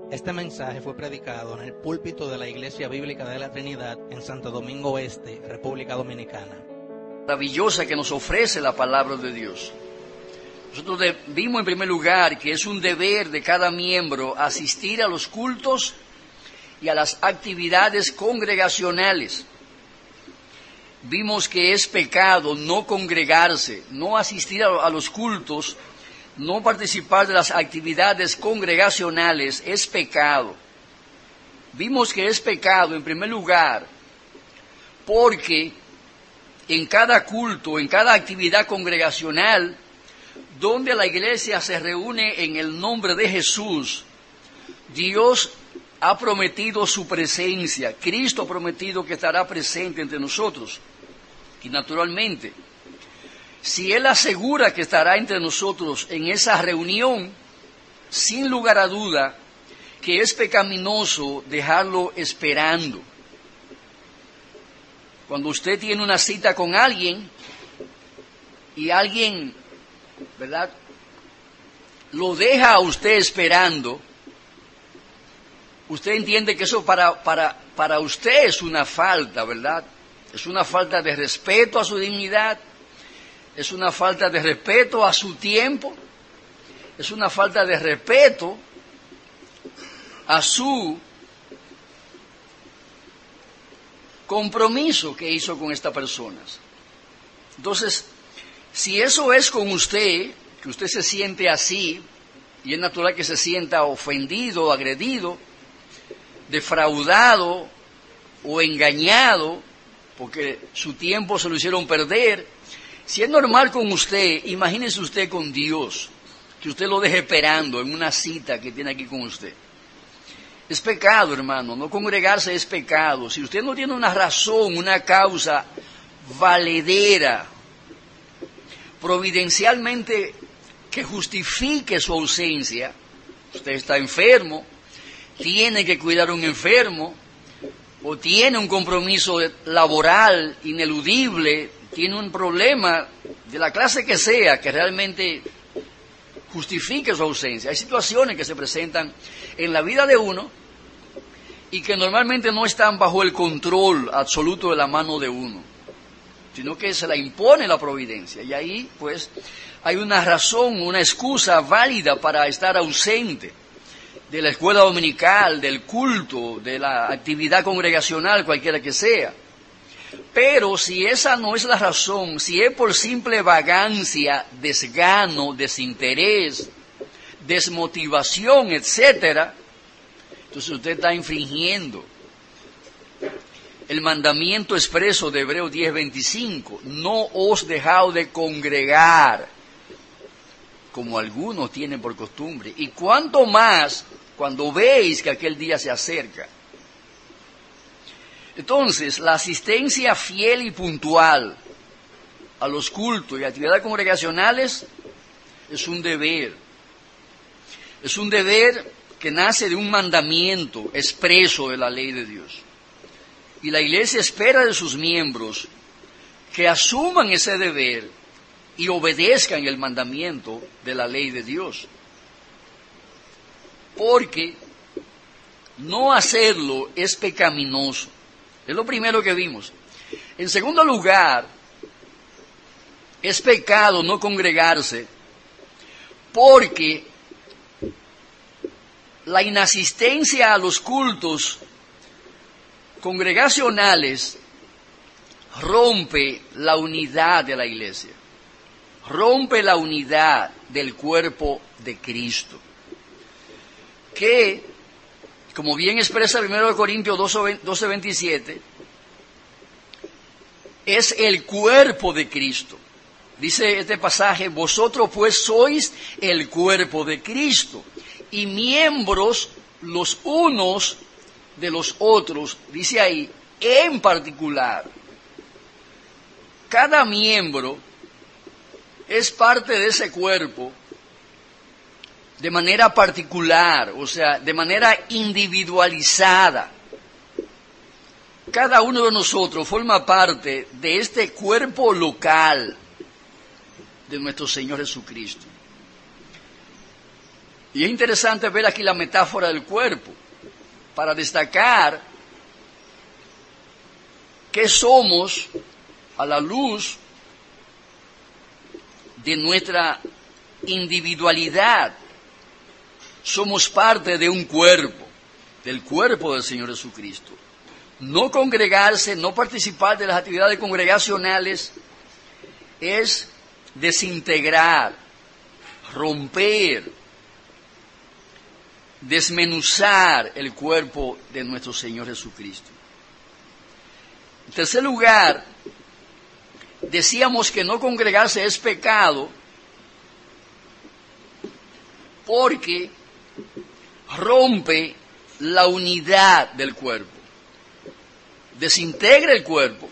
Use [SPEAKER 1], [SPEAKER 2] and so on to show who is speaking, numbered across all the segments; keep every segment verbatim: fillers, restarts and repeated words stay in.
[SPEAKER 1] Este mensaje fue predicado en el púlpito de la Iglesia Bíblica de la Trinidad en Santo Domingo Este, República Dominicana.
[SPEAKER 2] Maravillosa que nos ofrece la palabra de Dios. Nosotros de, vimos en primer lugar que es un deber de cada miembro asistir a los cultos y a las actividades congregacionales. Vimos que es pecado no congregarse, no asistir a, a los cultos, no participar de las actividades congregacionales, es pecado. Vimos que es pecado en primer lugar porque en cada culto, en cada actividad congregacional, donde la iglesia se reúne en el nombre de Jesús, Dios ha prometido su presencia, Cristo ha prometido que estará presente entre nosotros. Y naturalmente, si Él asegura que estará entre nosotros en esa reunión, sin lugar a duda que es pecaminoso dejarlo esperando. Cuando usted tiene una cita con alguien y alguien, ¿verdad?, lo deja a usted esperando, usted entiende que eso para, para, para usted es una falta, ¿verdad? Es una falta de respeto a su dignidad, es una falta de respeto a su tiempo, es una falta de respeto a su compromiso que hizo con estas personas. Entonces, si eso es con usted, que usted se siente así, y es natural que se sienta ofendido, agredido, defraudado o engañado, porque su tiempo se lo hicieron perder. Si es normal con usted, imagínese usted con Dios, que usted lo deje esperando en una cita que tiene aquí con usted. Es pecado, hermano, no congregarse es pecado. Si usted no tiene una razón, una causa valedera, providencialmente que justifique su ausencia, usted está enfermo, tiene que cuidar a un enfermo, o tiene un compromiso laboral ineludible, tiene un problema de la clase que sea que realmente justifique su ausencia. Hay situaciones que se presentan en la vida de uno y que normalmente no están bajo el control absoluto de la mano de uno, sino que se la impone la providencia. Y ahí, pues, hay una razón, una excusa válida para estar ausente de la escuela dominical, del culto, de la actividad congregacional, cualquiera que sea. Pero si esa no es la razón, si es por simple vagancia, desgano, desinterés, desmotivación, etcétera, entonces usted está infringiendo el mandamiento expreso de Hebreos diez veinticinco, no os dejaos de congregar, como algunos tienen por costumbre, y cuanto más cuando veis que aquel día se acerca. Entonces, la asistencia fiel y puntual a los cultos y actividades congregacionales es un deber. Es un deber que nace de un mandamiento expreso de la ley de Dios. Y la iglesia espera de sus miembros que asuman ese deber y obedezcan el mandamiento de la ley de Dios. Porque no hacerlo es pecaminoso. Es lo primero que vimos. En segundo lugar, es pecado no congregarse porque la inasistencia a los cultos congregacionales rompe la unidad de la iglesia, rompe la unidad del cuerpo de Cristo, que, como bien expresa primero Corintios doce veintisiete, es el cuerpo de Cristo. Dice este pasaje, vosotros pues sois el cuerpo de Cristo, y miembros los unos de los otros, dice ahí, en particular. Cada miembro es parte de ese cuerpo de manera particular, o sea, de manera individualizada. Cada uno de nosotros forma parte de este cuerpo local de nuestro Señor Jesucristo. Y es interesante ver aquí la metáfora del cuerpo, para destacar que somos a la luz de nuestra individualidad. Somos parte de un cuerpo, del cuerpo del Señor Jesucristo. No congregarse, no participar de las actividades congregacionales es desintegrar, romper, desmenuzar el cuerpo de nuestro Señor Jesucristo. En tercer lugar, decíamos que no congregarse es pecado porque rompe la unidad del cuerpo, desintegra el cuerpo,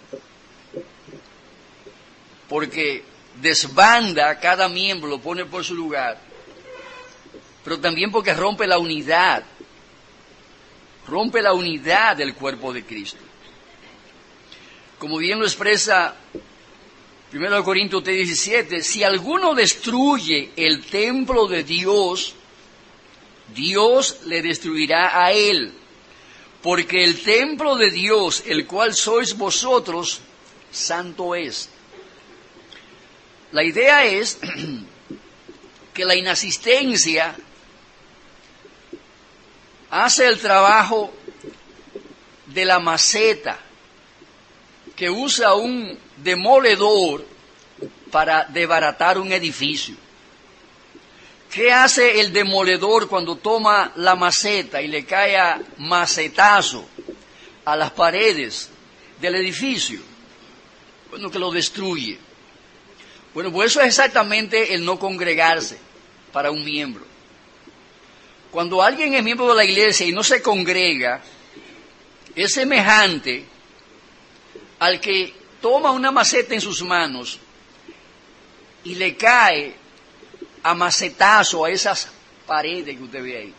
[SPEAKER 2] porque desbanda cada miembro, lo pone por su lugar, pero también porque rompe la unidad, rompe la unidad del cuerpo de Cristo. Como bien lo expresa primero Corintios tres diecisiete, si alguno destruye el templo de Dios, Dios le destruirá a él, porque el templo de Dios, el cual sois vosotros, santo es. La idea es que la inasistencia hace el trabajo de la maceta que usa un demoledor para desbaratar un edificio. ¿Qué hace el demoledor cuando toma la maceta y le cae a macetazo a las paredes del edificio? Bueno, que lo destruye. Bueno, pues eso es exactamente el no congregarse para un miembro. Cuando alguien es miembro de la iglesia y no se congrega, es semejante al que toma una maceta en sus manos y le cae a macetazo a esas paredes que usted ve ahí.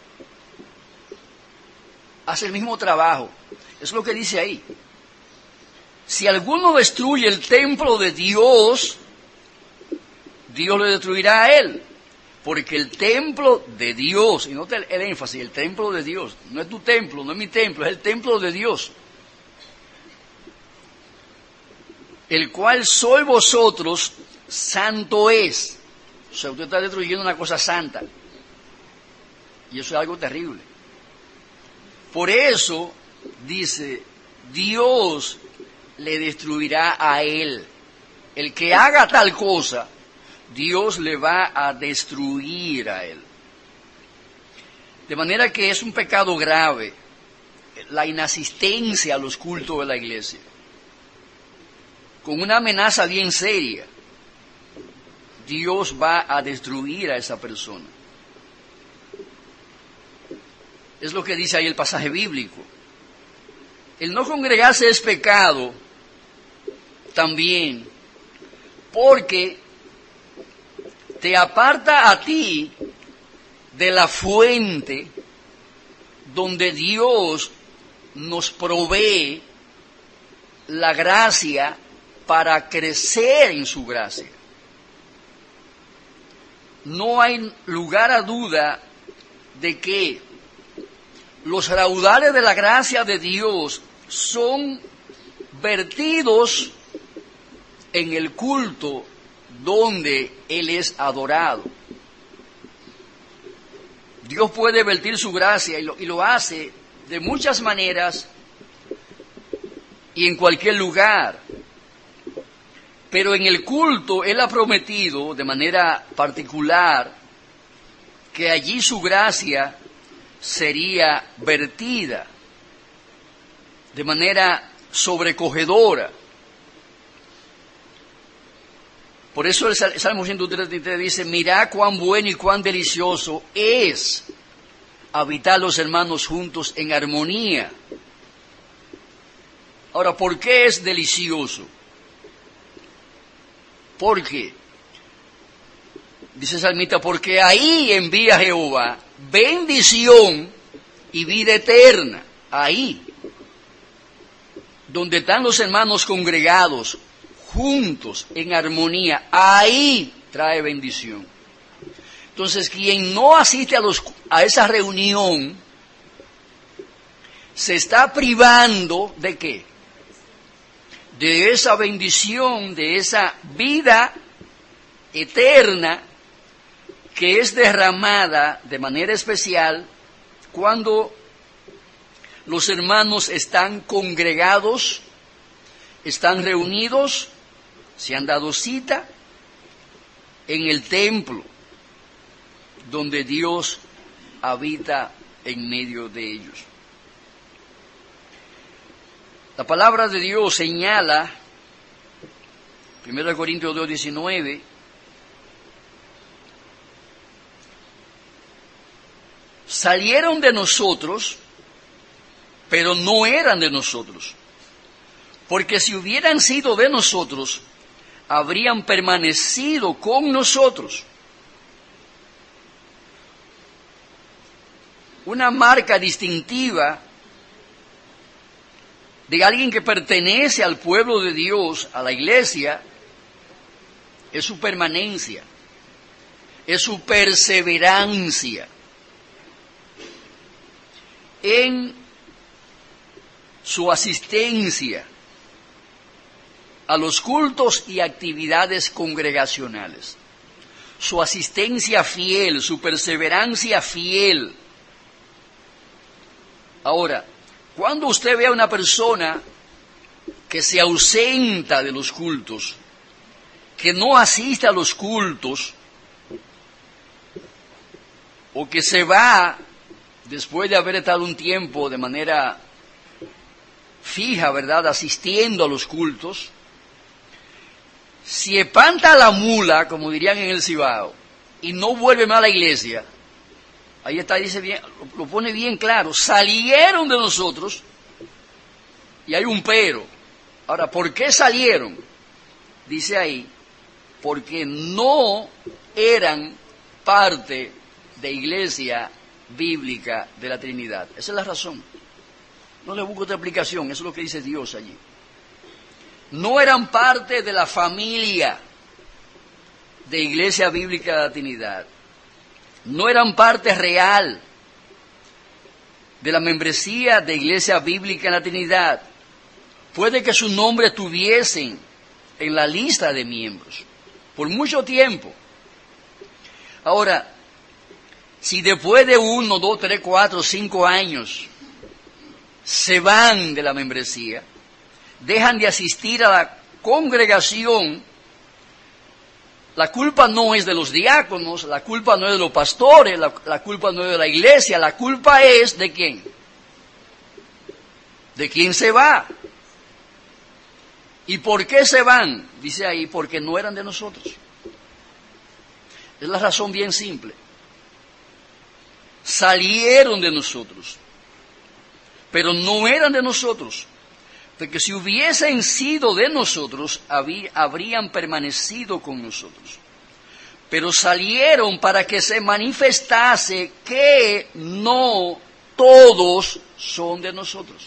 [SPEAKER 2] Hace el mismo trabajo. Es lo que dice ahí. Si alguno destruye el templo de Dios, Dios le destruirá a él. Porque el templo de Dios, y nota el, el énfasis, el templo de Dios, no es tu templo, no es mi templo, es el templo de Dios, el cual sois vosotros, santo es. O sea, usted está destruyendo una cosa santa, y eso es algo terrible. Por eso, dice, Dios le destruirá a él. El que haga tal cosa, Dios le va a destruir a él. De manera que es un pecado grave la inasistencia a los cultos de la iglesia, con una amenaza bien seria. Dios va a destruir a esa persona. Es lo que dice ahí el pasaje bíblico. El no congregarse es pecado también porque te aparta a ti de la fuente donde Dios nos provee la gracia para crecer en su gracia. No hay lugar a duda de que los raudales de la gracia de Dios son vertidos en el culto donde Él es adorado. Dios puede vertir su gracia y lo, y lo hace de muchas maneras y en cualquier lugar. Pero en el culto Él ha prometido de manera particular que allí su gracia sería vertida de manera sobrecogedora. Por eso el Salmo ciento treinta y tres dice, mirad cuán bueno y cuán delicioso es habitar los hermanos juntos en armonía. Ahora, ¿por qué es delicioso? ¿Por qué? Dice el salmista, porque ahí envía Jehová bendición y vida eterna. Ahí, donde están los hermanos congregados, juntos, en armonía, ahí trae bendición. Entonces, quien no asiste a, los, a esa reunión, se está privando ¿de qué? De esa bendición, de esa vida eterna que es derramada de manera especial cuando los hermanos están congregados, están reunidos, se han dado cita en el templo donde Dios habita en medio de ellos. La palabra de Dios señala, primero Corintios dos, diecinueve, salieron de nosotros, pero no eran de nosotros, porque si hubieran sido de nosotros, habrían permanecido con nosotros. Una marca distintiva de alguien que pertenece al pueblo de Dios, a la iglesia, es su permanencia, es su perseverancia en su asistencia a los cultos y actividades congregacionales, su asistencia fiel, su perseverancia fiel. Ahora, cuando usted ve a una persona que se ausenta de los cultos, que no asiste a los cultos, o que se va después de haber estado un tiempo de manera fija, ¿verdad?, asistiendo a los cultos, si espanta la mula, como dirían en el Cibao, y no vuelve más a la iglesia, ahí está, dice bien, lo pone bien claro, salieron de nosotros, y hay un pero. Ahora, ¿por qué salieron? Dice ahí, porque no eran parte de iglesia bíblica de la Trinidad. Esa es la razón. No le busco otra explicación, eso es lo que dice Dios allí. No eran parte de la familia de iglesia bíblica de la Trinidad. No eran parte real de la membresía de iglesia bíblica en la Trinidad. Puede que su nombre estuviesen en la lista de miembros por mucho tiempo. Ahora, si después de uno, dos, tres, cuatro, cinco años se van de la membresía, dejan de asistir a la congregación, la culpa no es de los diáconos, la culpa no es de los pastores, la, la culpa no es de la iglesia, la culpa es ¿de quién? ¿De quién se va? ¿Y por qué se van? Dice ahí, porque no eran de nosotros. Es la razón bien simple. Salieron de nosotros, pero no eran de nosotros. Porque si hubiesen sido de nosotros, habrían permanecido con nosotros. Pero salieron para que se manifestase que no todos son de nosotros.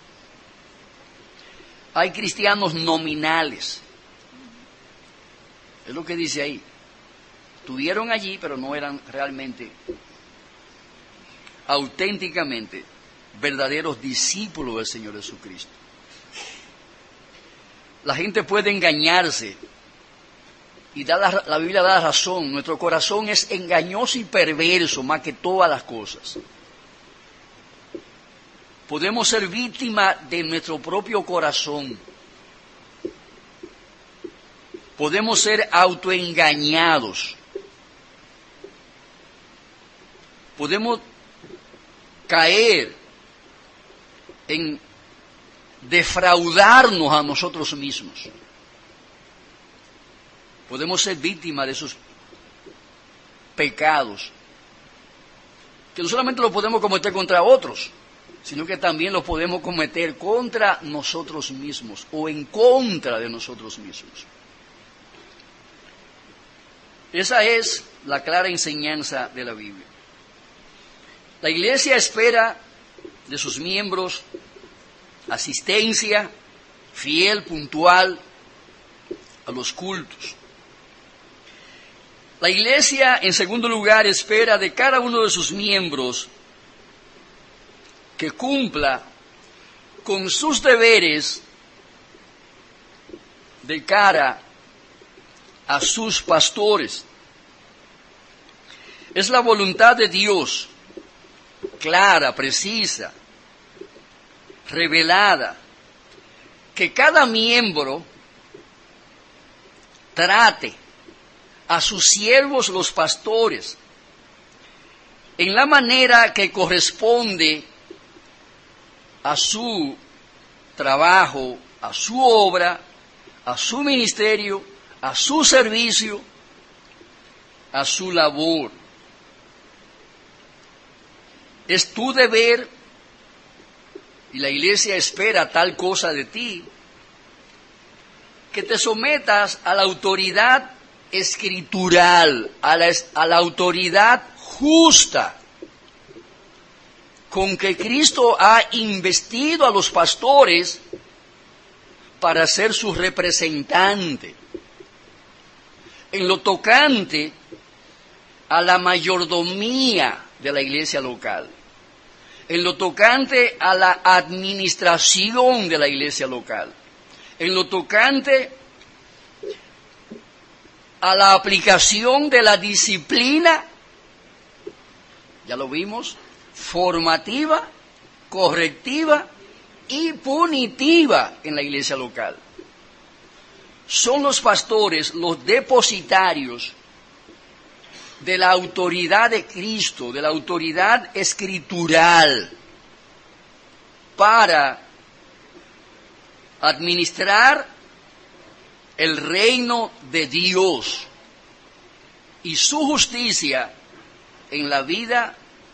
[SPEAKER 2] Hay cristianos nominales. Es lo que dice ahí. Estuvieron allí, pero no eran realmente, auténticamente, verdaderos discípulos del Señor Jesucristo. La gente puede engañarse y da la, la Biblia da la razón. Nuestro corazón es engañoso y perverso más que todas las cosas. Podemos ser víctimas de nuestro propio corazón. Podemos ser autoengañados. Podemos caer en defraudarnos a nosotros mismos. Podemos ser víctimas de esos pecados, que no solamente los podemos cometer contra otros, sino que también los podemos cometer contra nosotros mismos o en contra de nosotros mismos. Esa es la clara enseñanza de la Biblia. La Iglesia espera de sus miembros asistencia fiel, puntual a los cultos. La iglesia, en segundo lugar, espera de cada uno de sus miembros que cumpla con sus deberes de cara a sus pastores. Es la voluntad de Dios, clara, precisa, revelada, que cada miembro trate a sus siervos los pastores en la manera que corresponde a su trabajo, a su obra, a su ministerio, a su servicio, a su labor. Es tu deber, y la iglesia espera tal cosa de ti, que te sometas a la autoridad escritural, a la, a la autoridad justa con que Cristo ha investido a los pastores para ser su representante en lo tocante a la mayordomía de la iglesia local, en lo tocante a la administración de la iglesia local, en lo tocante a la aplicación de la disciplina, ya lo vimos, formativa, correctiva y punitiva en la iglesia local. Son los pastores los depositarios de la autoridad de Cristo, de la autoridad escritural, para administrar el reino de Dios y su justicia en la vida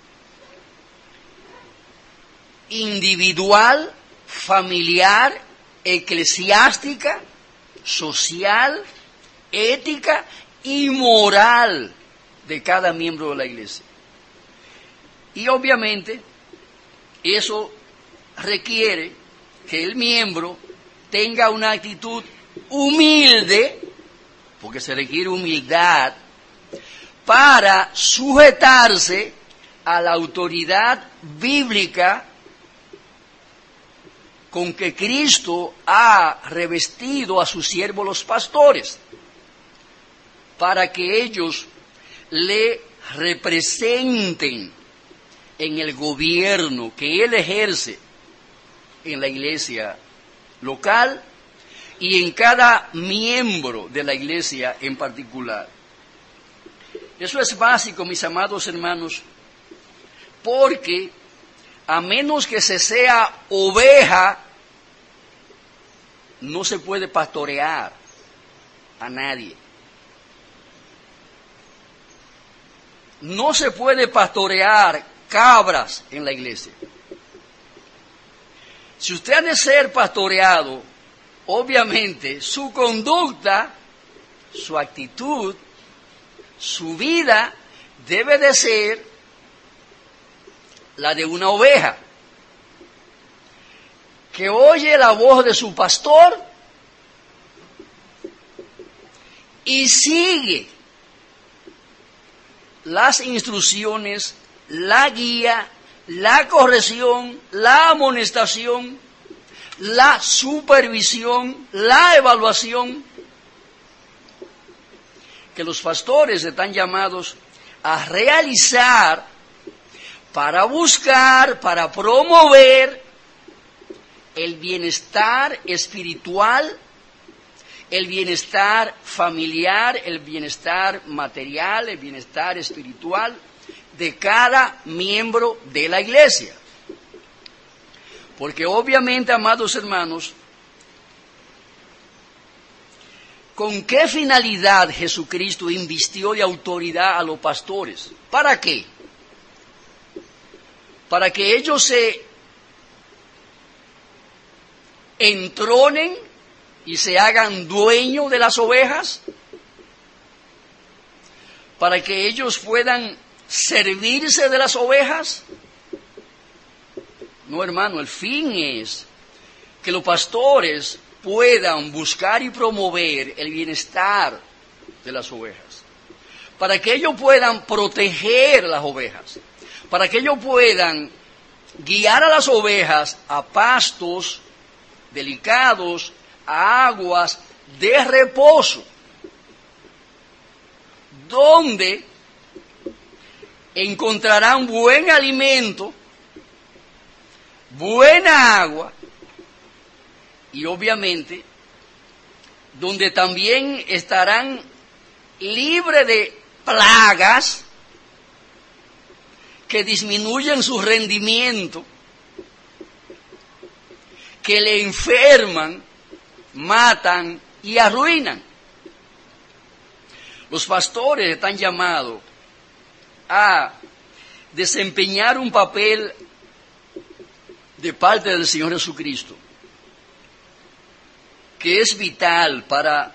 [SPEAKER 2] individual, familiar, eclesiástica, social, ética y moral de cada miembro de la iglesia. Y obviamente eso requiere que el miembro tenga una actitud humilde, porque se requiere humildad, para sujetarse a la autoridad bíblica con que Cristo ha revestido a sus siervos los pastores, para que ellos le representen en el gobierno que Él ejerce en la iglesia local y en cada miembro de la iglesia en particular. Eso es básico, mis amados hermanos, porque a menos que se sea oveja, no se puede pastorear a nadie. No se puede pastorear cabras en la iglesia. Si usted ha de ser pastoreado, obviamente su conducta, su actitud, su vida debe de ser la de una oveja que oye la voz de su pastor y sigue las instrucciones, la guía, la corrección, la amonestación, la supervisión, la evaluación que los pastores están llamados a realizar para buscar, para promover el bienestar espiritual, el bienestar familiar, el bienestar material, el bienestar espiritual de cada miembro de la iglesia. Porque obviamente, amados hermanos, ¿con qué finalidad Jesucristo invistió de autoridad a los pastores? ¿Para qué? Para que ellos se entronen y se hagan dueños de las ovejas, para que ellos puedan servirse de las ovejas. No, hermano, el fin es que los pastores puedan buscar y promover el bienestar de las ovejas, para que ellos puedan proteger las ovejas, para que ellos puedan guiar a las ovejas a pastos delicados, a aguas de reposo, donde encontrarán buen alimento, buena agua y obviamente donde también estarán libres de plagas que disminuyen su rendimiento, que le enferman, matan y arruinan. Los pastores están llamados a desempeñar un papel de parte del Señor Jesucristo, que es vital para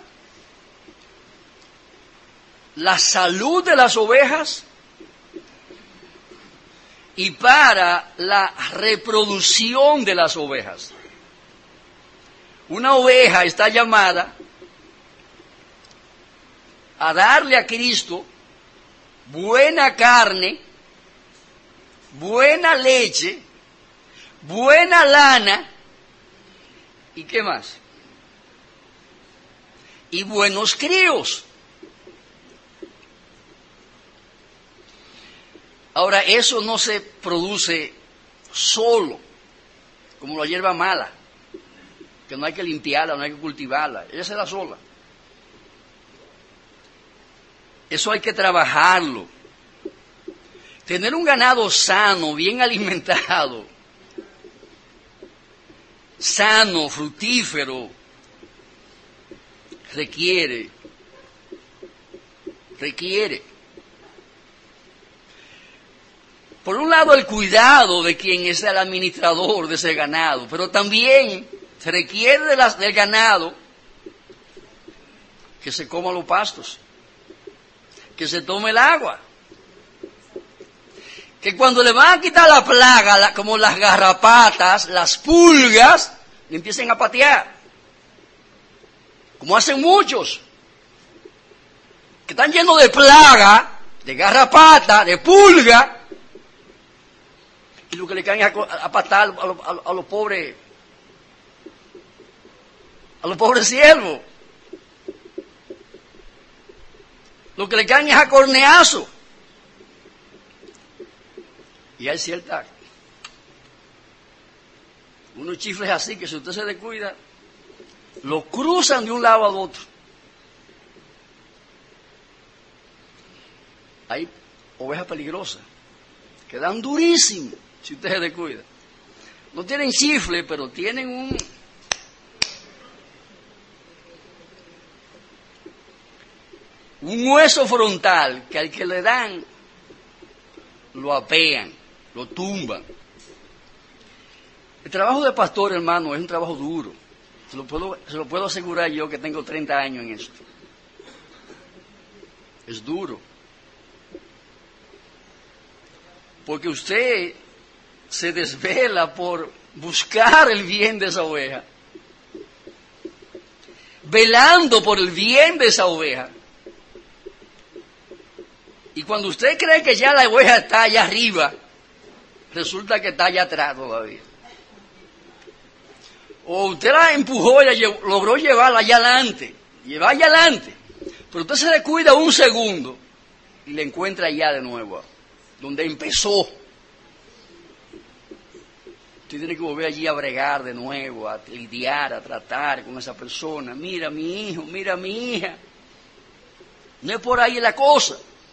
[SPEAKER 2] la salud de las ovejas y para la reproducción de las ovejas. Una oveja está llamada a darle a Cristo buena carne, buena leche, buena lana, ¿y qué más? Y buenos críos. Ahora, eso no se produce solo, como la hierba mala, que no hay que limpiarla, no hay que cultivarla, ella se da sola. Eso hay que trabajarlo. Tener un ganado sano, bien alimentado, sano, fructífero, requiere, requiere, por un lado el cuidado de quien es el administrador de ese ganado, pero también se requiere de las, del ganado que se coma los pastos, que se tome el agua, que cuando le van a quitar la plaga, la, como las garrapatas, las pulgas, le empiecen a patear, como hacen muchos, que están llenos de plaga, de garrapata, de pulga, y lo que le caen a, a patar a los a lo, a lo pobres, a los pobres siervos. Lo que le caen es a corneazo. Y hay cierta, unos chifles así que si usted se descuida, lo cruzan de un lado al otro. Hay ovejas peligrosas que dan durísimo si usted se descuida. No tienen chifle, pero tienen un... un hueso frontal que al que le dan, lo apean, lo tumban. El trabajo de pastor, hermano, es un trabajo duro. Se lo puedo, se lo puedo asegurar yo que tengo treinta años en esto. Es duro. Porque usted se desvela por buscar el bien de esa oveja, velando por el bien de esa oveja. Y cuando usted cree que ya la oveja está allá arriba, resulta que está allá atrás todavía. O usted la empujó y la llevó, logró llevarla allá adelante, llevar allá adelante, pero usted se descuida un segundo y la encuentra allá de nuevo, donde empezó. Usted tiene que volver allí a bregar de nuevo, a lidiar, a tratar con esa persona. Mira mi hijo, mira mi hija. No es por ahí la cosa.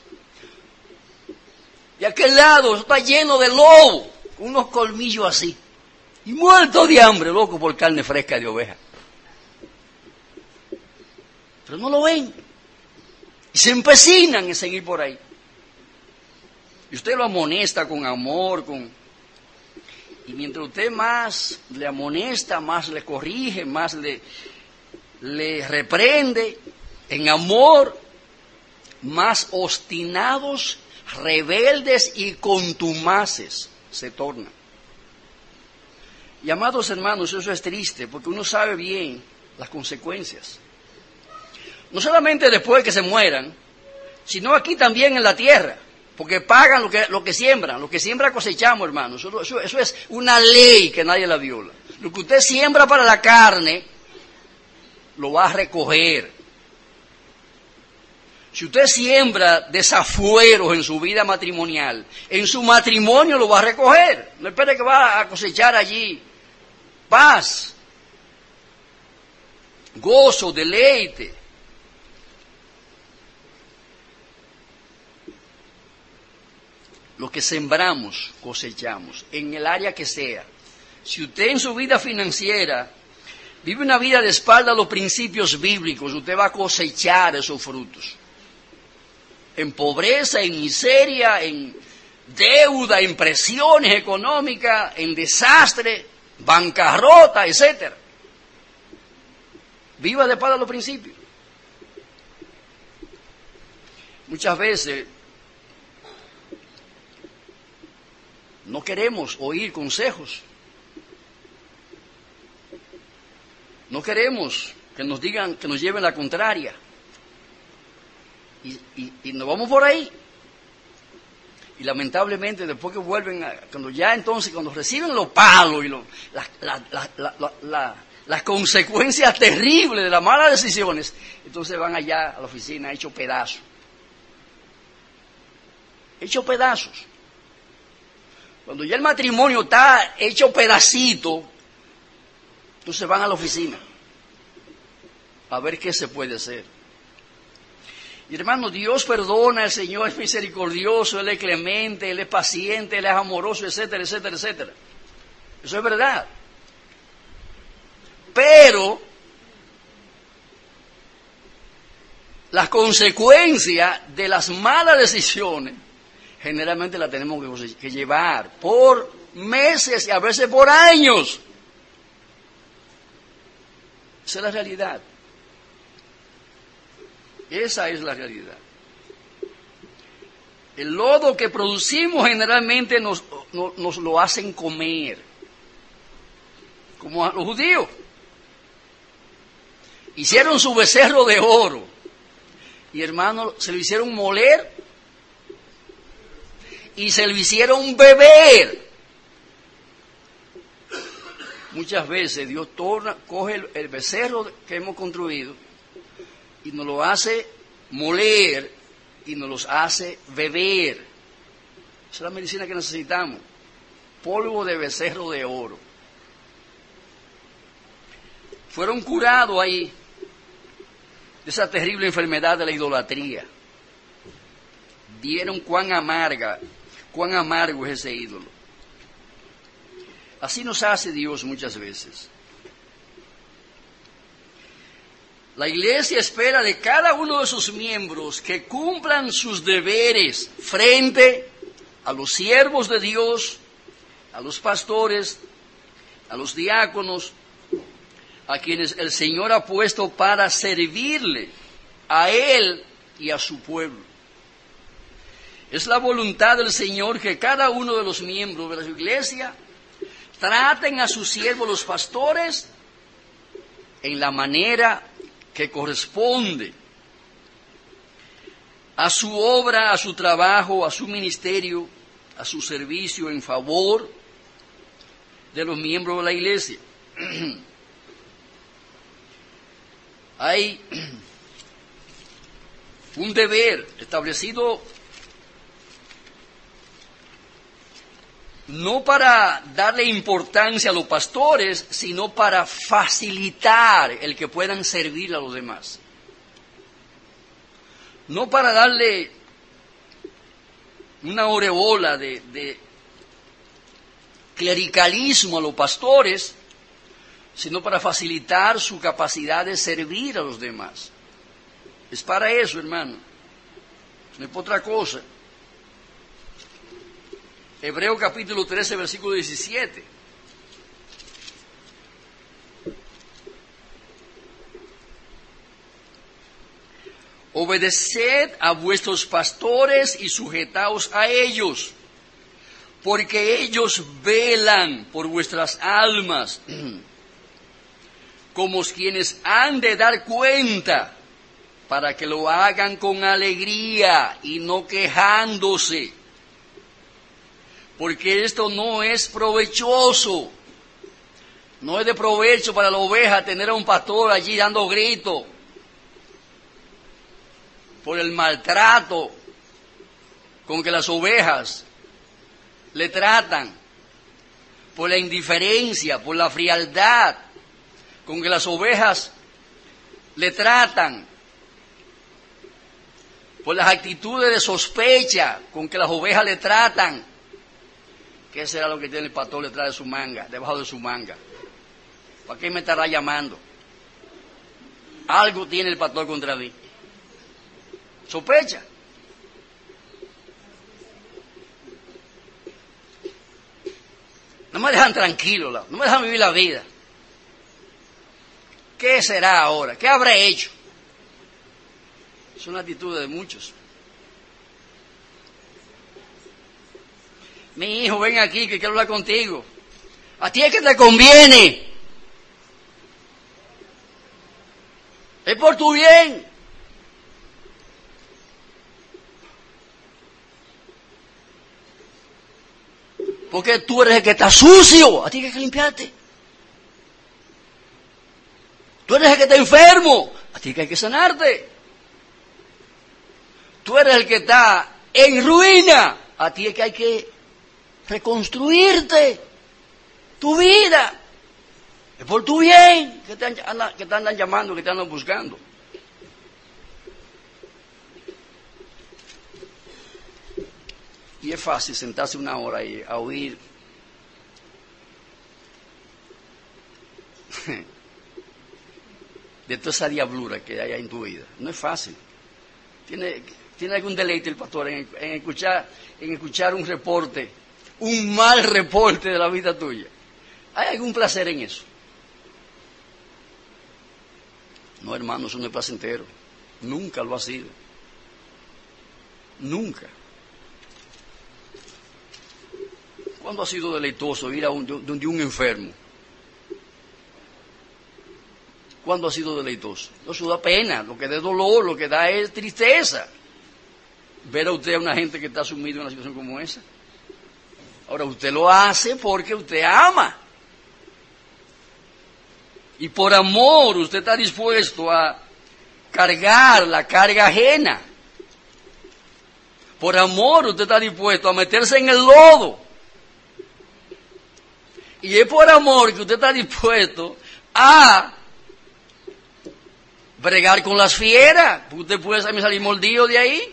[SPEAKER 2] De aquel lado está lleno de lobo, con unos colmillos así, y muerto de hambre, loco, por carne fresca de oveja. Pero no lo ven, y se empecinan en seguir por ahí. Y usted lo amonesta con amor, con... y mientras usted más le amonesta, más le corrige, más le, le reprende, en amor, más obstinados, rebeldes y contumaces se tornan. Y amados hermanos, eso es triste, porque uno sabe bien las consecuencias. No solamente después de que se mueran, sino aquí también en la tierra, porque pagan lo que, lo que siembran, lo que siembra cosechamos, hermanos. Eso, eso, eso es una ley que nadie la viola. Lo que usted siembra para la carne, lo va a recoger. Si usted siembra desafueros en su vida matrimonial, en su matrimonio lo va a recoger. No espere que va a cosechar allí paz, gozo, deleite. Lo que sembramos, cosechamos, en el área que sea. Si usted en su vida financiera vive una vida de espalda a los principios bíblicos, usted va a cosechar esos frutos. En pobreza, en miseria, en deuda, en presiones económicas, en desastre, bancarrota, etcétera. Viva de espalda a los principios. Muchas veces no queremos oír consejos. No queremos que nos digan, que nos lleven la contraria. Y, y, y nos vamos por ahí. Y lamentablemente después que vuelven, a, cuando ya entonces, cuando reciben los palos y los, la, la, la, la, la, la, las consecuencias terribles de las malas decisiones, entonces van allá a la oficina hechos pedazos. Hechos pedazos. Cuando ya el matrimonio está hecho pedacito, entonces van a la oficina a ver qué se puede hacer. Y hermano, Dios perdona, el Señor es misericordioso, Él es clemente, Él es paciente, Él es amoroso, etcétera, etcétera, etcétera. Eso es verdad. Pero las consecuencias de las malas decisiones generalmente las tenemos que, que llevar por meses y a veces por años. Esa es la realidad. Esa es la realidad. El lodo que producimos generalmente nos, nos, nos lo hacen comer, como a los judíos. Hicieron su becerro de oro y, hermano, se lo hicieron moler y se lo hicieron beber. Muchas veces Dios torna, coge el, el becerro que hemos construido y nos lo hace moler y nos los hace beber. Esa es la medicina que necesitamos. Polvo de becerro de oro. Fueron curados ahí de esa terrible enfermedad de la idolatría. Vieron cuán amarga, cuán amargo es ese ídolo. Así nos hace Dios muchas veces. La iglesia espera de cada uno de sus miembros que cumplan sus deberes frente a los siervos de Dios, a los pastores, a los diáconos, a quienes el Señor ha puesto para servirle a Él y a su pueblo. Es la voluntad del Señor que cada uno de los miembros de la iglesia traten a sus siervos, los pastores, en la manera que corresponde a su obra, a su trabajo, a su ministerio, a su servicio en favor de los miembros de la iglesia. Hay un deber establecido no para darle importancia a los pastores, sino para facilitar el que puedan servir a los demás. No para darle una aureola de, de clericalismo a los pastores, sino para facilitar su capacidad de servir a los demás. Es para eso, hermano. No es por otra cosa. Hebreo capítulo trece, versículo diecisiete. Obedeced a vuestros pastores y sujetaos a ellos, porque ellos velan por vuestras almas, como quienes han de dar cuenta, para que lo hagan con alegría y no quejándose, porque esto no es provechoso. No es de provecho para la oveja tener a un pastor allí dando gritos por el maltrato con que las ovejas le tratan, por la indiferencia, por la frialdad con que las ovejas le tratan, por las actitudes de sospecha con que las ovejas le tratan. ¿Qué será lo que tiene el pastor detrás de su manga, debajo de su manga? ¿Para qué me estará llamando? Algo tiene el pastor contra mí. Sospecha. No me dejan tranquilo, no me dejan vivir la vida. ¿Qué será ahora? ¿Qué habré hecho? Es una actitud de muchos. Mi hijo, ven aquí que quiero hablar contigo. A ti es que te conviene. Es por tu bien. Porque tú eres el que está sucio. A ti hay que limpiarte. Tú eres el que está enfermo. A ti hay que sanarte. Tú eres el que está en ruina. A ti es que hay que reconstruirte. Tu vida. Es por tu bien que te, andan, que te andan llamando, que te andan buscando. Y es fácil sentarse una hora y a oír de toda esa diablura que hay en tu vida. No es fácil. Tiene, tiene algún deleite el pastor en, en, escuchar, en escuchar un reporte, un mal reporte de la vida tuya. ¿Hay algún placer en eso? No, hermano, eso no es placentero. Nunca lo ha sido. Nunca. ¿Cuándo ha sido deleitoso ir a un, de, de un enfermo? ¿Cuándo ha sido deleitoso? Eso da pena, lo que da dolor, lo que da es tristeza. Ver a usted a una gente que está sumida en una situación como esa. Ahora, usted lo hace porque usted ama. Y por amor usted está dispuesto a cargar la carga ajena. Por amor usted está dispuesto a meterse en el lodo. Y es por amor que usted está dispuesto a bregar con las fieras. Usted puede salir mordido de ahí.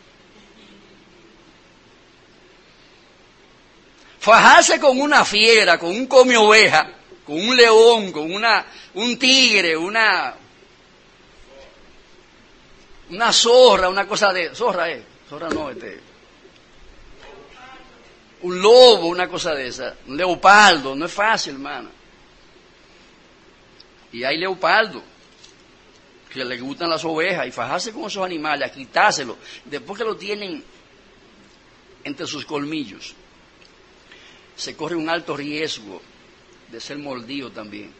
[SPEAKER 2] Fajarse con una fiera, con un come oveja, con un león, con una, un tigre, una, una zorra, una cosa de, zorra es, zorra no, este, un lobo, una cosa de esa, un leopardo, no es fácil, hermano. Y hay leopardo que le gustan las ovejas y fajarse con esos animales, a quitárselo, después que lo tienen entre sus colmillos, se corre un alto riesgo de ser mordido también,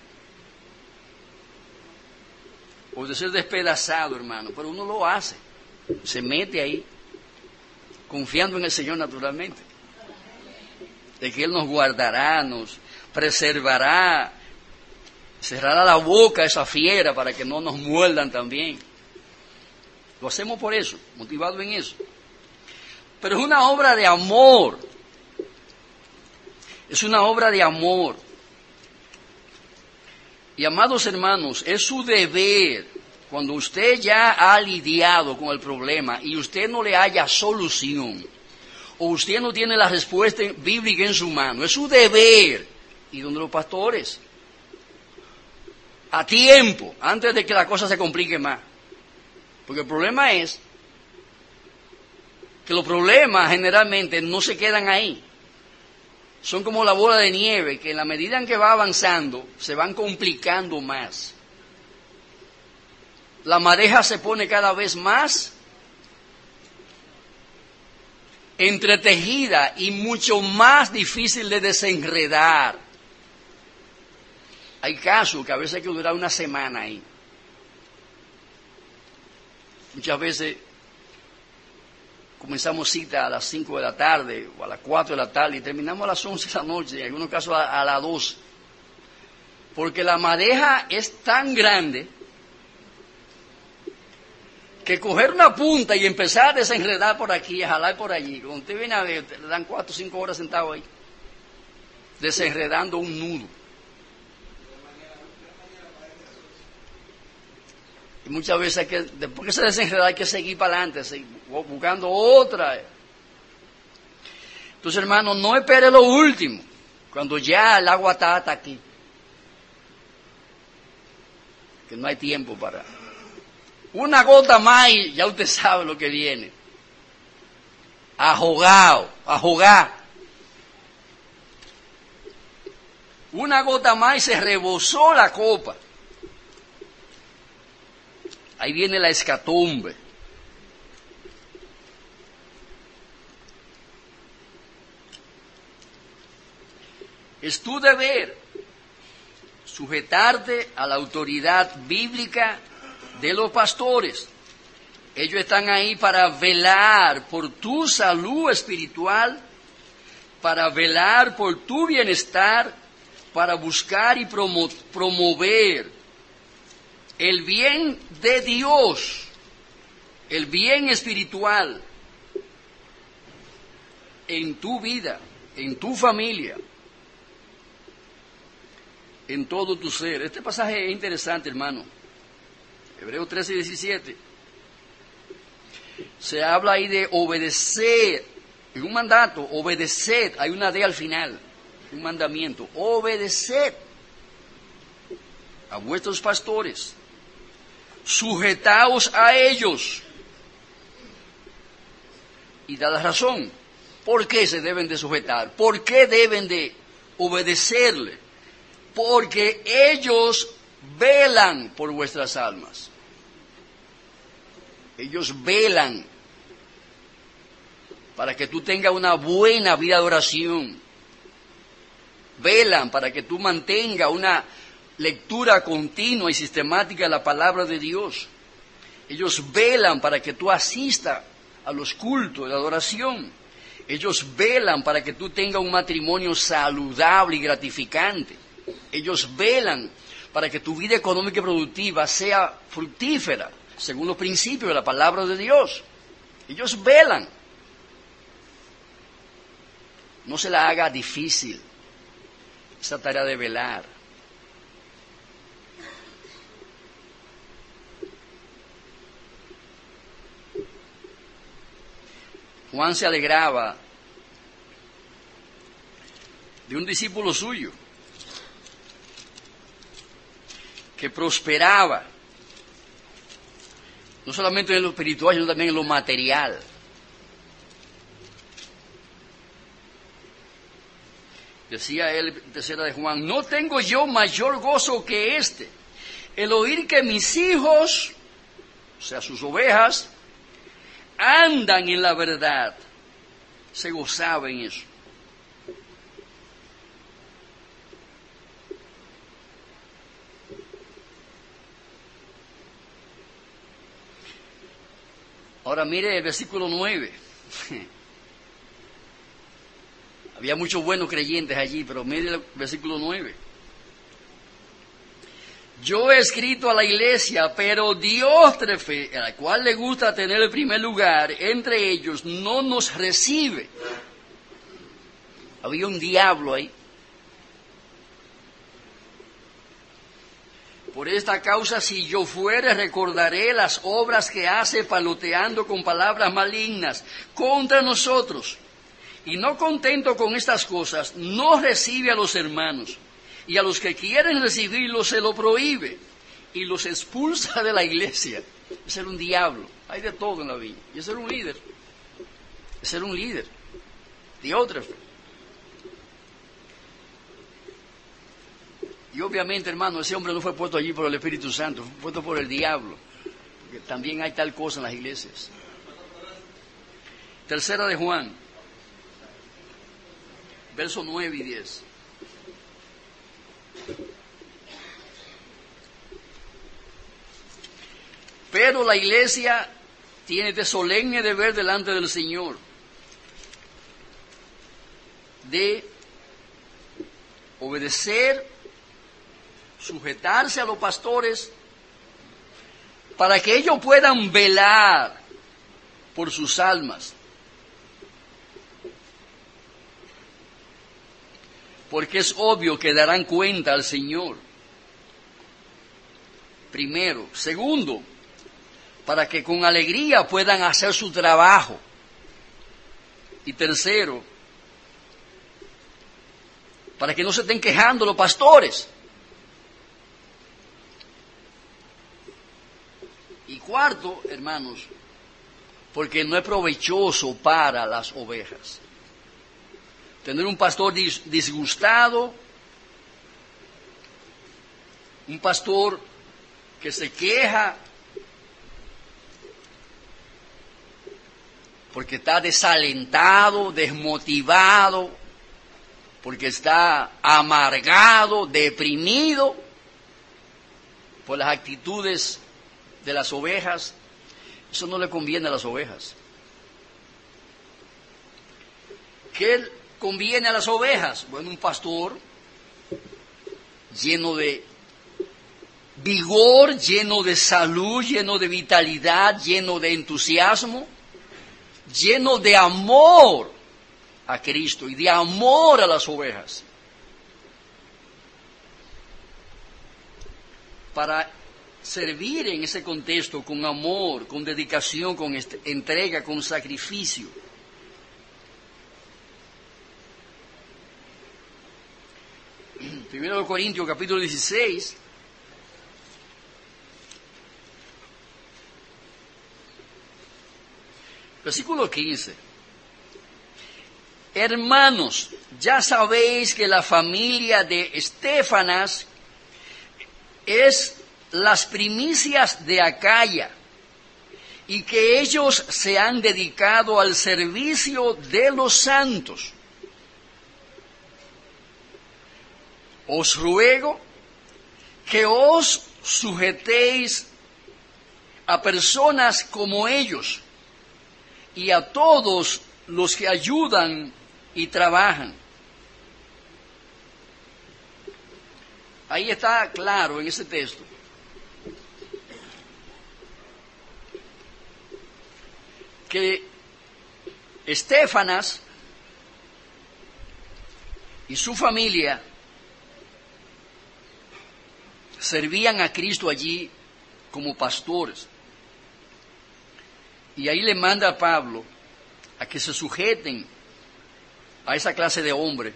[SPEAKER 2] o de ser despedazado, hermano, pero uno lo hace, se mete ahí, confiando en el Señor naturalmente, de que Él nos guardará, nos preservará, cerrará la boca a esa fiera para que no nos muerdan también. Lo hacemos por eso, motivado en eso. Pero es una obra de amor, es una obra de amor. Y amados hermanos, es su deber, cuando usted ya ha lidiado con el problema y usted no le haya solución, o usted no tiene la respuesta bíblica en su mano, es su deber ir donde los pastores, a tiempo, antes de que la cosa se complique más. Porque el problema es que los problemas generalmente no se quedan ahí. Son como la bola de nieve, que en la medida en que va avanzando, se van complicando más. La madeja se pone cada vez más entretejida y mucho más difícil de desenredar. Hay casos que a veces hay que durar una semana ahí. Muchas veces comenzamos cita a las cinco de la tarde o a las cuatro de la tarde y terminamos a las once de la noche, en algunos casos a, a las dos. Porque la madeja es tan grande que coger una punta y empezar a desenredar por aquí, a jalar por allí, cuando usted viene a ver, le dan cuatro o cinco horas sentado ahí, desenredando un nudo. Y muchas veces hay que, después que se desenreda, hay que seguir para adelante, seguir buscando otra. Entonces, hermano, no espere lo último, cuando ya el agua está hasta aquí, que no hay tiempo para... Una gota más y ya usted sabe lo que viene. Ahogado, a jugar. Una gota más y se rebosó la copa. Ahí viene la hecatombe. Es tu deber sujetarte a la autoridad bíblica de los pastores. Ellos están ahí para velar por tu salud espiritual, para velar por tu bienestar, para buscar y promo- promover el bien de Dios, el bien espiritual en tu vida, en tu familia, en todo tu ser. Este pasaje es interesante, hermano. Hebreos trece, diecisiete. Se habla ahí de obedecer. Es un mandato, obedeced. Hay una D al final, un mandamiento. Obedeced a vuestros pastores. Sujetaos a ellos. Y da la razón. ¿Por qué se deben de sujetar? ¿Por qué deben de obedecerle? Porque ellos velan por vuestras almas. Ellos velan para que tú tengas una buena vida de oración. Velan para que tú mantengas una lectura continua y sistemática de la palabra de Dios. Ellos velan para que tú asistas a los cultos de adoración. Ellos velan para que tú tengas un matrimonio saludable y gratificante. Ellos velan para que tu vida económica y productiva sea fructífera, según los principios de la palabra de Dios. Ellos velan. No se la haga difícil esa tarea de velar. Juan se alegraba de un discípulo suyo que prosperaba, no solamente en lo espiritual, sino también en lo material. Decía él, tercera de Juan, no tengo yo mayor gozo que este, el oír que mis hijos, o sea, sus ovejas, andan en la verdad. Se gozaba en eso. Ahora mire el versículo nueve. Había muchos buenos creyentes allí, pero mire el versículo nueve. Yo he escrito a la iglesia, pero Diótrefe, al cual le gusta tener el primer lugar entre ellos, no nos recibe. Había un diablo ahí. Por esta causa, si yo fuere, recordaré las obras que hace paloteando con palabras malignas contra nosotros. Y no contento con estas cosas, no recibe a los hermanos. Y a los que quieren recibirlo se lo prohíbe. Y los expulsa de la iglesia. Ese era un diablo. Hay de todo en la viña. Y ese era un líder. Ese era un líder. Diótrefe. Y obviamente, hermano, ese hombre no fue puesto allí por el Espíritu Santo, fue puesto por el diablo. Porque también hay tal cosa en las iglesias. Tercera de Juan, versos nueve y diez. Pero la iglesia tiene este solemne deber delante del Señor de obedecer, sujetarse a los pastores, para que ellos puedan velar por sus almas. Porque es obvio que darán cuenta al Señor. Primero. Segundo, para que con alegría puedan hacer su trabajo. Y tercero, para que no se estén quejando los pastores. Y cuarto, hermanos, porque no es provechoso para las ovejas. Tener un pastor dis- disgustado, un pastor que se queja porque está desalentado, desmotivado, porque está amargado, deprimido por las actitudes de las ovejas, eso no le conviene a las ovejas. ¿Qué conviene a las ovejas? Bueno, un pastor lleno de vigor, lleno de salud, lleno de vitalidad, lleno de entusiasmo, lleno de amor a Cristo y de amor a las ovejas. Para servir en ese contexto con amor, con dedicación, con entrega, con sacrificio. Primero de Corintios, capítulo dieciséis. Versículo quince. Hermanos, ya sabéis que la familia de Estefanas es las primicias de Acaya, y que ellos se han dedicado al servicio de los santos. Os ruego que os sujetéis a personas como ellos y a todos los que ayudan y trabajan. Ahí está claro en ese texto que Estefanas y su familia servían a Cristo allí como pastores. Y ahí le manda a Pablo a que se sujeten a esa clase de hombre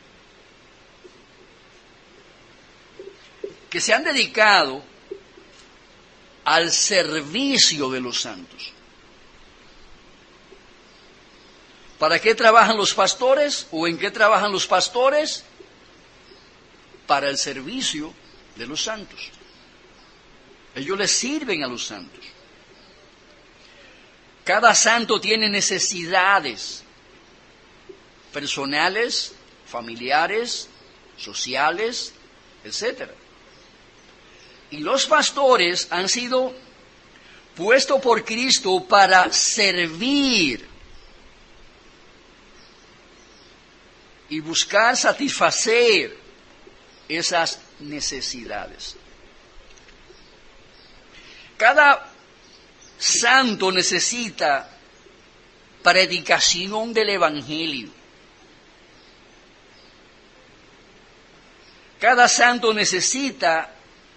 [SPEAKER 2] que se han dedicado al servicio de los santos. ¿Para qué trabajan los pastores? ¿O en qué trabajan los pastores? Para el servicio de los santos. Ellos les sirven a los santos. Cada santo tiene necesidades personales, familiares, sociales, etcétera. Y los pastores han sido puestos por Cristo para servir y buscar satisfacer esas necesidades. Cada santo necesita predicación del Evangelio. Cada santo necesita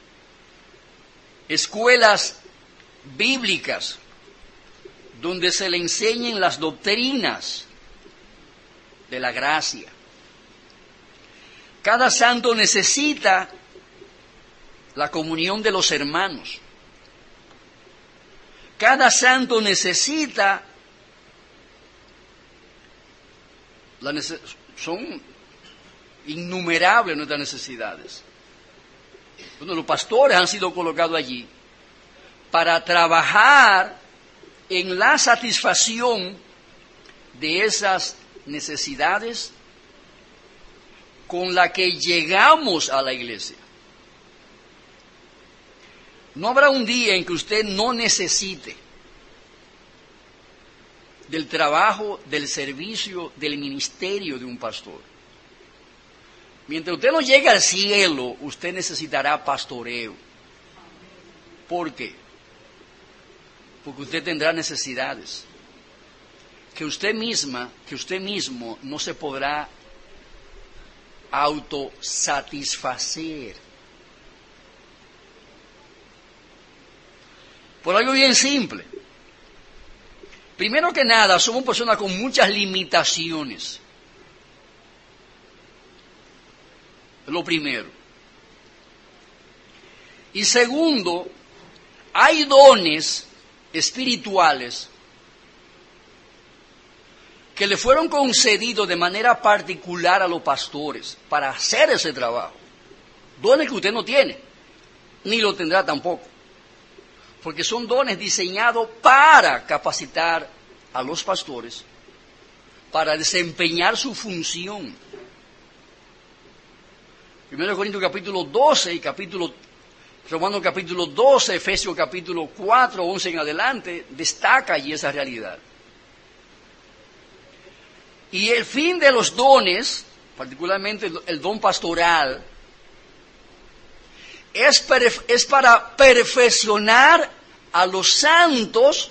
[SPEAKER 2] escuelas bíblicas donde se le enseñen las doctrinas de la gracia. Cada santo necesita la comunión de los hermanos. Cada santo necesita, la nece- son innumerables nuestras necesidades. Bueno, los pastores han sido colocados allí para trabajar en la satisfacción de esas necesidades con la que llegamos a la iglesia. No habrá un día en que usted no necesite del trabajo, del servicio, del ministerio de un pastor. Mientras usted no llegue al cielo, usted necesitará pastoreo. ¿Por qué? Porque usted tendrá necesidades que usted misma, que usted mismo no se podrá autosatisfacer. Por algo bien simple. Primero que nada, somos personas con muchas limitaciones. Lo primero. Y segundo, hay dones espirituales que le fueron concedidos de manera particular a los pastores para hacer ese trabajo. Dones que usted no tiene, ni lo tendrá tampoco. Porque son dones diseñados para capacitar a los pastores, para desempeñar su función. Primero Corintios capítulo doce y capítulo, Romanos capítulo doce, Efesios capítulo cuatro, once en adelante, destaca allí esa realidad. Y el fin de los dones, particularmente el don pastoral, es, es para perfeccionar a los santos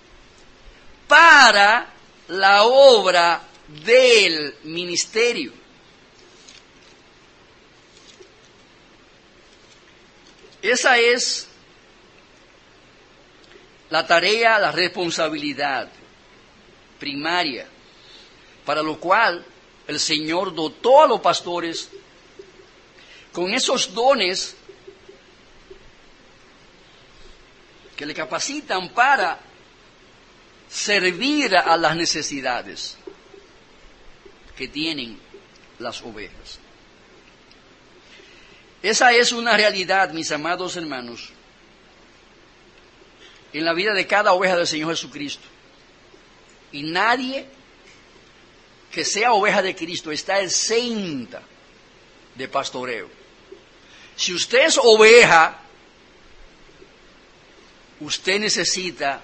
[SPEAKER 2] para la obra del ministerio. Esa es la tarea, la responsabilidad primaria, para lo cual el Señor dotó a los pastores con esos dones que le capacitan para servir a las necesidades que tienen las ovejas. Esa es una realidad, mis amados hermanos, en la vida de cada oveja del Señor Jesucristo. Y nadie que sea oveja de Cristo está exenta de pastoreo. Si usted es oveja, usted necesita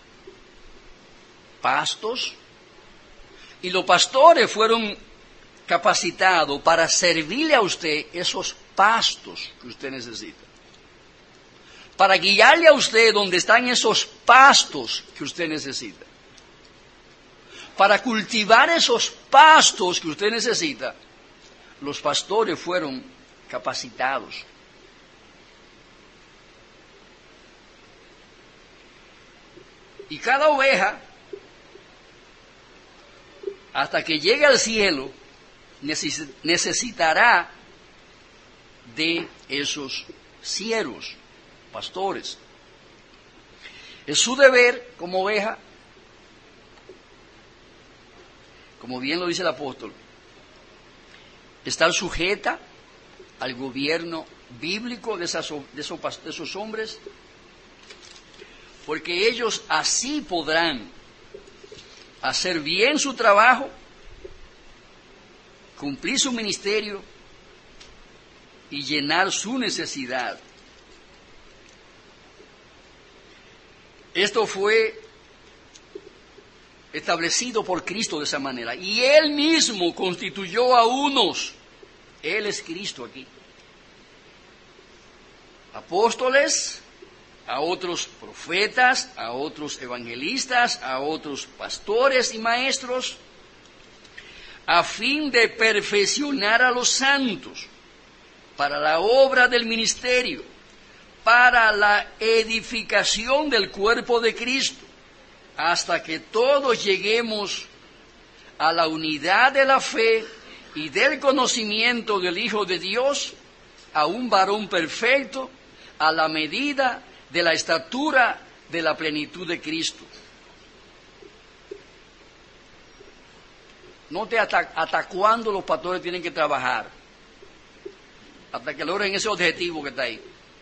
[SPEAKER 2] pastos, y los pastores fueron capacitados para servirle a usted esos pastos que usted necesita, para guiarle a usted donde están esos pastos que usted necesita, para cultivar esos pastos que usted necesita. Los pastores fueron capacitados. Y cada oveja, hasta que llegue al cielo, necesitará de esos siervos, pastores. Es su deber como oveja, como bien lo dice el apóstol, estar sujeta al gobierno bíblico de, esas, de, esos, de esos hombres, porque ellos así podrán hacer bien su trabajo, cumplir su ministerio y llenar su necesidad. Esto fue establecido por Cristo de esa manera. Y Él mismo constituyó a unos. Él es Cristo aquí. Apóstoles, a otros profetas, a otros evangelistas, a otros pastores y maestros, a fin de perfeccionar a los santos para la obra del ministerio, para la edificación del cuerpo de Cristo, hasta que todos lleguemos a la unidad de la fe y del conocimiento del Hijo de Dios, a un varón perfecto, a la medida de la estatura de la plenitud de Cristo. Note hasta, hasta cuándo los pastores tienen que trabajar, hasta que logren ese objetivo que está ahí.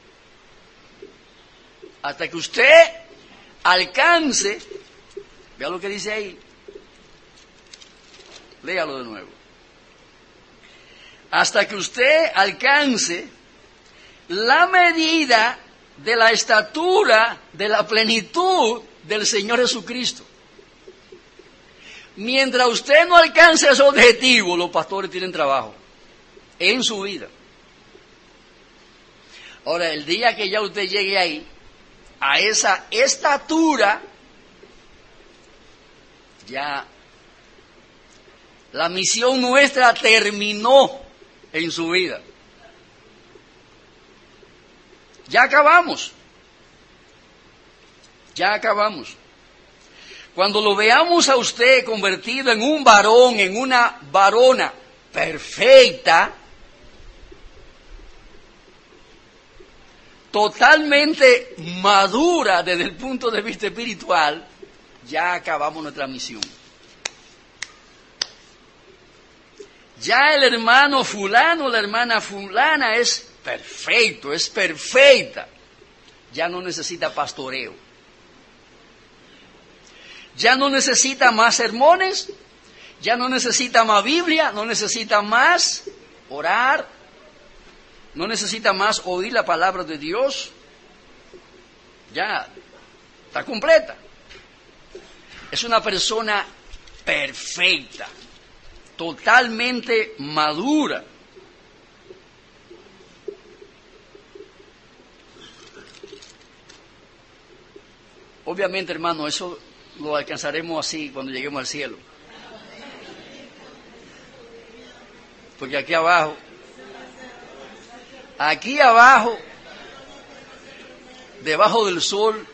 [SPEAKER 2] Hasta que usted alcance, vea lo que dice ahí, léalo de nuevo. Hasta que usted alcance la medida de la estatura de la plenitud del Señor Jesucristo. Mientras usted no alcance ese objetivo, los pastores tienen trabajo en su vida. Ahora, el día que ya usted llegue ahí, a esa estatura, ya la misión nuestra terminó en su vida. Ya acabamos. Ya acabamos. Cuando lo veamos a usted convertido en un varón, en una varona perfecta, totalmente madura desde el punto de vista espiritual, ya acabamos nuestra misión. Ya el hermano fulano, la hermana fulana es perfecto, es perfecta. Ya no necesita pastoreo. Ya no necesita más sermones, ya no necesita más Biblia, no necesita más orar, no necesita más oír la palabra de Dios. Ya está completa. Es una persona perfecta, totalmente madura. Obviamente, hermano, eso lo alcanzaremos así cuando lleguemos al cielo. Porque aquí abajo, aquí abajo, debajo del sol,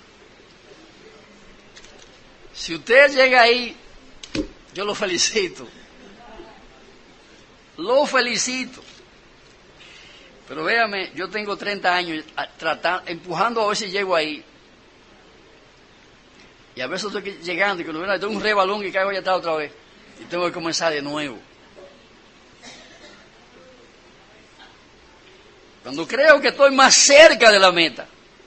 [SPEAKER 2] si usted llega ahí, yo lo felicito. Lo felicito. Pero véame, yo tengo treinta años tratando, empujando a ver si llego ahí. Y a veces estoy llegando y cuando veo tengo un rebalón y caigo allá atrás otra vez. Y tengo que comenzar de nuevo. Cuando creo que estoy más cerca de la meta,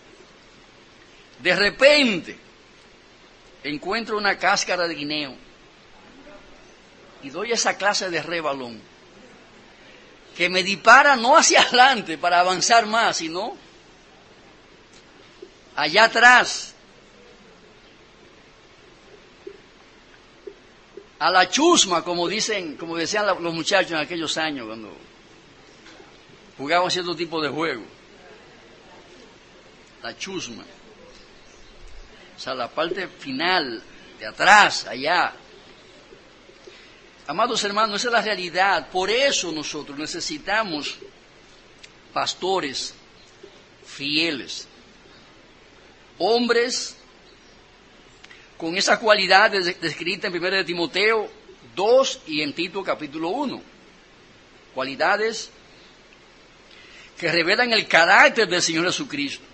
[SPEAKER 2] de repente encuentro una cáscara de guineo y doy esa clase de rebalón que me dispara no hacia adelante para avanzar más, sino allá atrás. A la chusma, como dicen, como decían los muchachos en aquellos años cuando jugaban cierto tipo de juego. La chusma. O sea, la parte final, de atrás, allá. Amados hermanos, esa es la realidad. Por eso nosotros necesitamos pastores fieles. Hombres con esas cualidades descritas en primera de Timoteo dos y en Tito capítulo uno. Cualidades que revelan el carácter del Señor Jesucristo.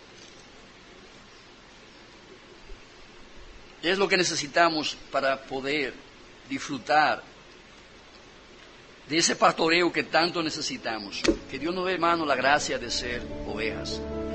[SPEAKER 2] Es lo que necesitamos para poder disfrutar de ese pastoreo que tanto necesitamos. Que Dios nos dé, hermano, la gracia de ser ovejas.